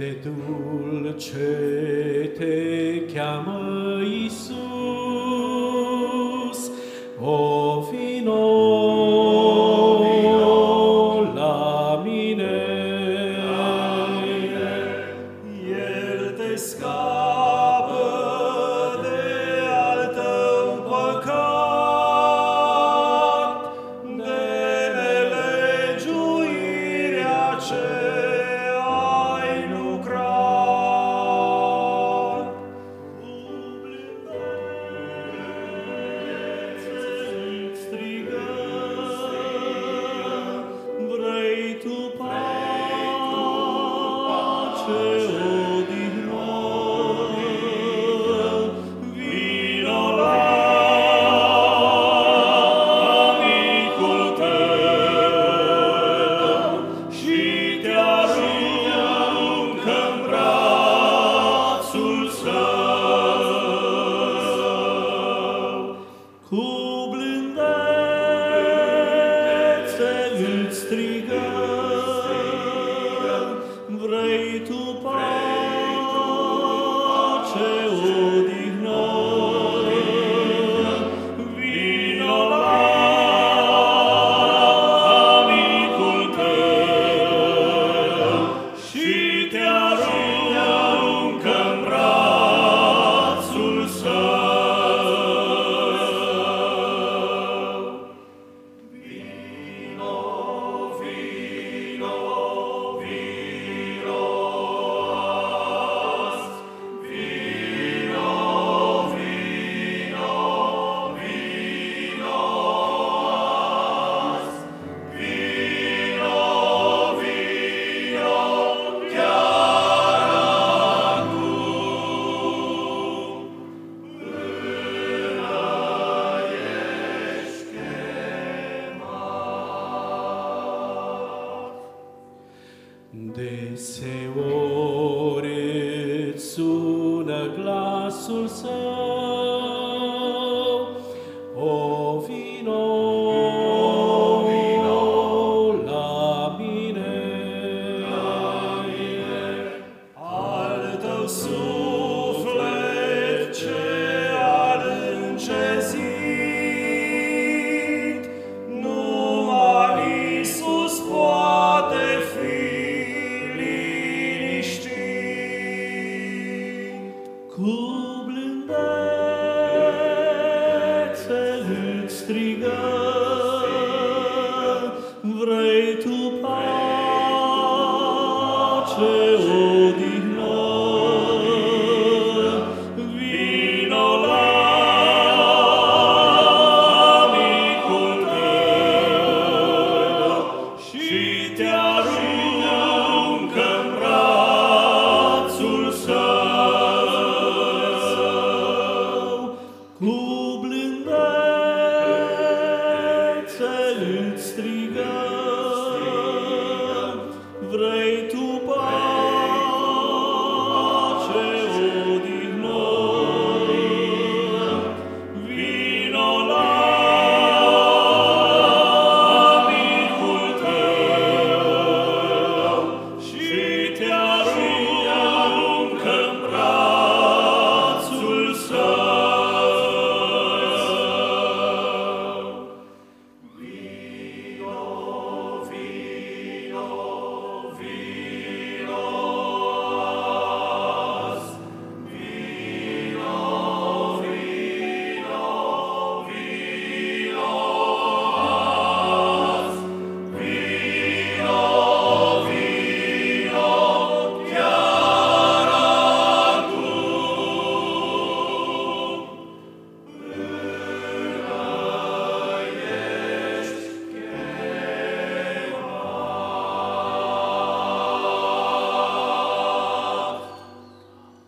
de dulce te cheamă Iisus, o vino la mine. El te scapă de al tău păcat, de nelegiuirea ce ai lucrat. Cu blândețe strigăm, vrei tu pace, vino la amicul tău și te aruncă-n brațul său. Cu blândețe îți strigăm, vrei tu pace, odihnă, vino la amicul tău și te aruncă-n brațul său. Vino, vino, vino azi, vino, vino, vino azi, vino, vino chiar acum, până ești chemat. Deseori îți sună glasul său, o vino la mine. Al tău suflet ce ar încezit, numai Iisus poate fi liniștit. Cu blândețe îți strigăm, vrei tu pace, odihnă,